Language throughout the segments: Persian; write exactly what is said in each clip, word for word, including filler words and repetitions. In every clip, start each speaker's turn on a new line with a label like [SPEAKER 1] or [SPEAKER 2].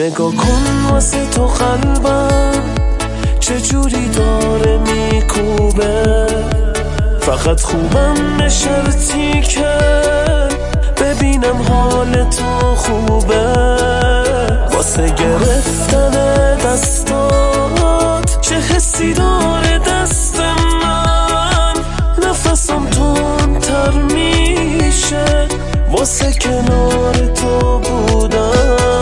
[SPEAKER 1] نگاه کن واسه تو قلبم چجوری داره میکوبه، فقط خوبم به شرطی که ببینم حال تو خوبه. واسه گرفتن دستات چه حسی داره دست من، نفسم تندتر میشه واسه کنار تو بودن.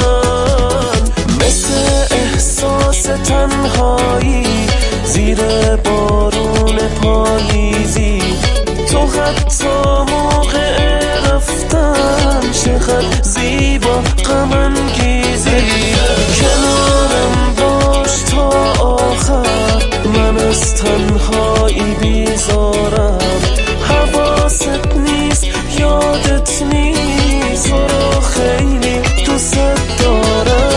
[SPEAKER 1] مثل احساس تنهایی زیر بارون پاییزی، تو حتی موقع رفتن چقدر زیبا غم انگیزی. کنارم باش تا آخر، من از تنهایی بیزارم. حواست نیست یادت نیست تو رو خیلی دوست دارم.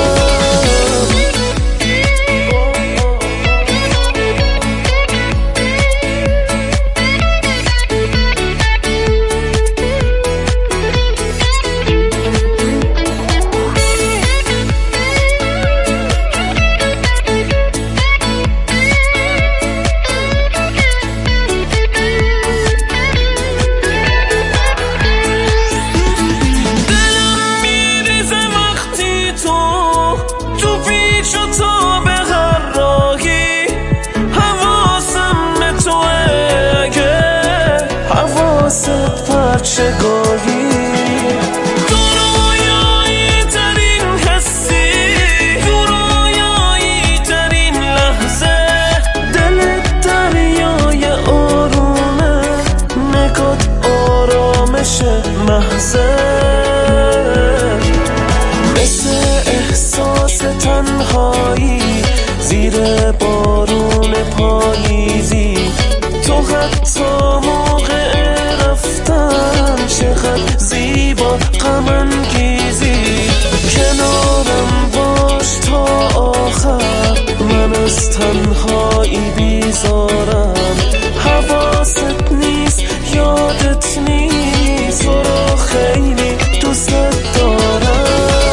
[SPEAKER 1] چگاهی تو رویایی ترین حسی، تو رویایی ترین لحظه، دلت دریای آرومه، نگات آرامش محضه. مثل احساس تنهایی زیر بارون پاییزی، تو حتی موقع چقدر زیبا غم انگیزی. کنارم باش تا آخر، من از تنهایی بیزارم. حواست نیست یادت نیست تو رو خیلی دوست دارم.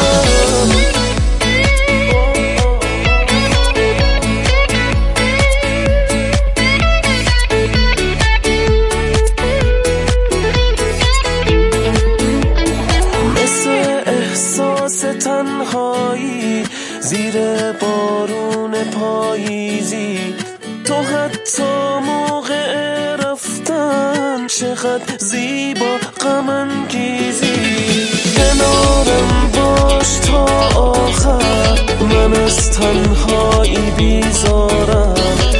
[SPEAKER 1] تنهایی زیر بارون پاییزی، تو حتی موقع رفتن چقدر زیبا غم انگیزی. کنارم باش تا آخر، من از تنهایی بیزارم.